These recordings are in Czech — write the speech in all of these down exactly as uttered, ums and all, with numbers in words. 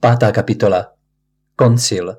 Pátá kapitola. Koncil.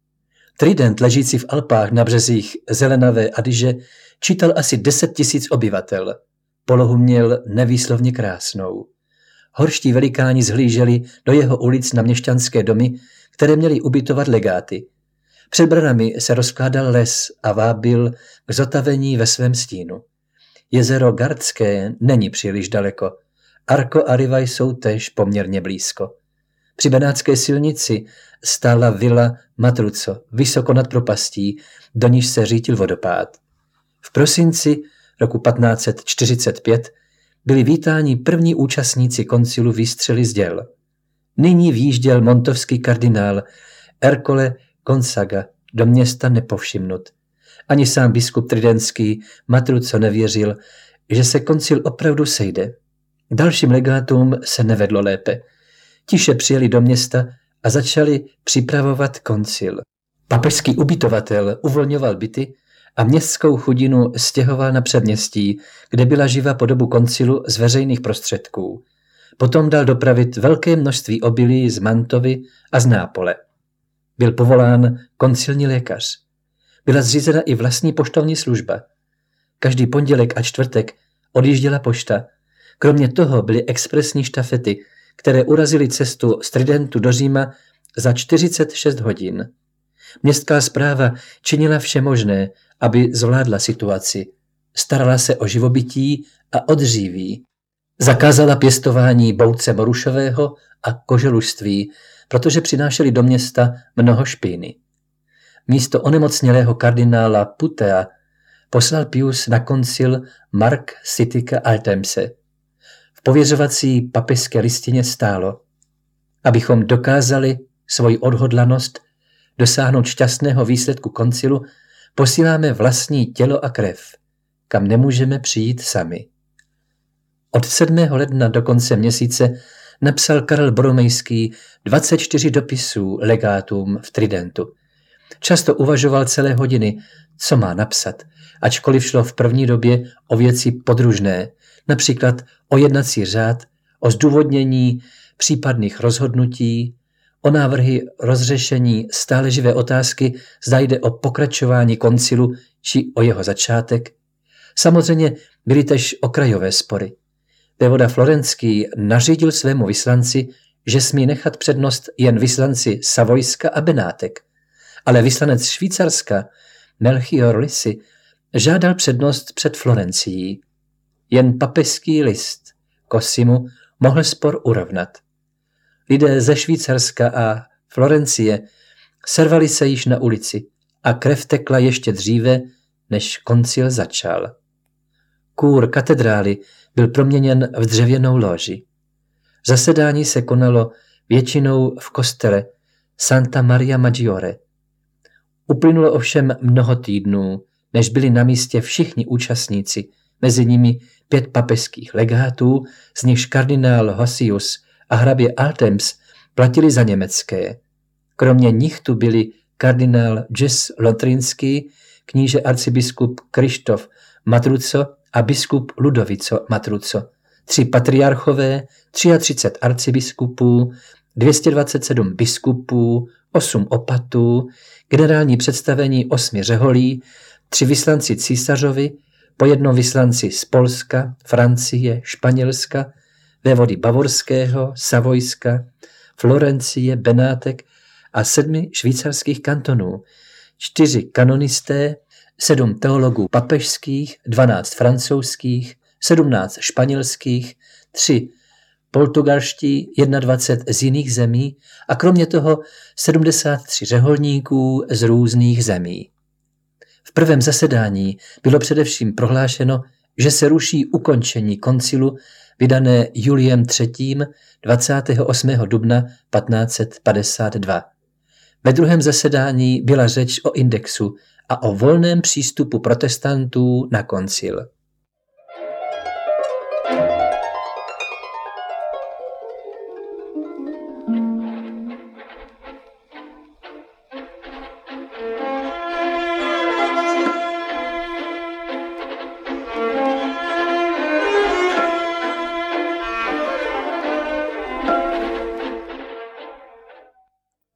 Trident, ležící v Alpách na březích zelenavé Adyže, čítal asi deset tisíc obyvatel. Polohu měl nevýslovně krásnou. Horští velikáni zhlíželi do jeho ulic na měšťanské domy, které měly ubytovat legáty. Před branami se rozkládal les a vábil k zotavení ve svém stínu. Jezero Gardské není příliš daleko. Arco a Riva jsou též poměrně blízko. Při benátské silnici stála vila Matruco, vysoko nad propastí, do níž se řítil vodopád. V prosinci roku patnáct set čtyřicet pět byli vítáni první účastníci koncilu výstřely z děl. Nyní výjížděl montovský kardinál Ercole Gonzaga do města nepovšimnut. Ani sám biskup tridentský Matruco nevěřil, že se koncil opravdu sejde. Dalším legátům se nevedlo lépe. Tiše přijeli do města a začali připravovat koncil. Papežský ubytovatel uvolňoval byty a městskou chudinu stěhoval na předměstí, kde byla živa po dobu koncilu z veřejných prostředků. Potom dal dopravit velké množství obilí z Mantovy a z Nápole. Byl povolán koncilní lékař. Byla zřízena i vlastní poštovní služba. Každý pondělek a čtvrtek odjížděla pošta. Kromě toho byly expresní štafety, které urazily cestu z Tridentu do Říma za čtyřicet šest hodin. Městská správa činila vše možné, aby zvládla situaci. Starala se o živobytí a odříví. Zakázala pěstování bouce morušového a koželužství, protože přinášeli do města mnoho špíny. Místo onemocnělého kardinála Putea poslal Pius na koncil Mark Sitika Altemse. V pověřovací papežské listině stálo: abychom dokázali svoji odhodlanost dosáhnout šťastného výsledku koncilu, posíláme vlastní tělo a krev, kam nemůžeme přijít sami. Od sedmého ledna do konce měsíce napsal Karel Boromejský dvacet čtyři dopisů legátům v Tridentu. Často uvažoval celé hodiny, co má napsat, ačkoliv šlo v první době o věci podružné, například o jednací řád, o zdůvodnění případných rozhodnutí, o návrhy rozřešení stále živé otázky, zda jde o pokračování koncilu či o jeho začátek. Samozřejmě byly též okrajové spory. Vévoda Florenský nařídil svému vyslanci, že smí nechat přednost jen vyslanci Savojska a Benátek, ale vyslanec Švýcarska Melchior Lisi žádal přednost před Florencií. Jen papežský list Cosimo mohl spor urovnat. Lidé ze Švýcarska a Florencie servali se již na ulici a krev tekla ještě dříve, než koncil začal. Kůr katedrály byl proměněn v dřevěnou lóži. Zasedání se konalo většinou v kostele Santa Maria Maggiore. Uplynulo ovšem mnoho týdnů, než byli na místě všichni účastníci, mezi nimi pět papežských legátů, z nichž kardinál Hosius a hrabě Altems platili za německé. Kromě nich tu byli kardinál Gilles Lotrinský, kníže arcibiskup Krištof Matruco a biskup Ludovico Matruco, tři patriarchové, třicet tři arcibiskupů, dvě stě dvacet sedm biskupů, osm opatů, generální představení osmi řeholí, tři vyslanci císařovi, po jednom vyslanci z Polska, Francie, Španělska, vévody Bavorského, Savojska, Florencie, Benátek a sedmi švýcarských kantonů, čtyři kanonisté, sedm teologů papežských, dvanáct francouzských, sedmnáct španělských, tři portugalští, dvacet jedna z jiných zemí a kromě toho sedmdesát tři řeholníků z různých zemí. V prvém zasedání bylo především prohlášeno, že se ruší ukončení koncilu vydané Juliem třetím dvacátého osmého dubna patnáct set padesát dva. Ve druhém zasedání byla řeč o indexu a o volném přístupu protestantů na koncil.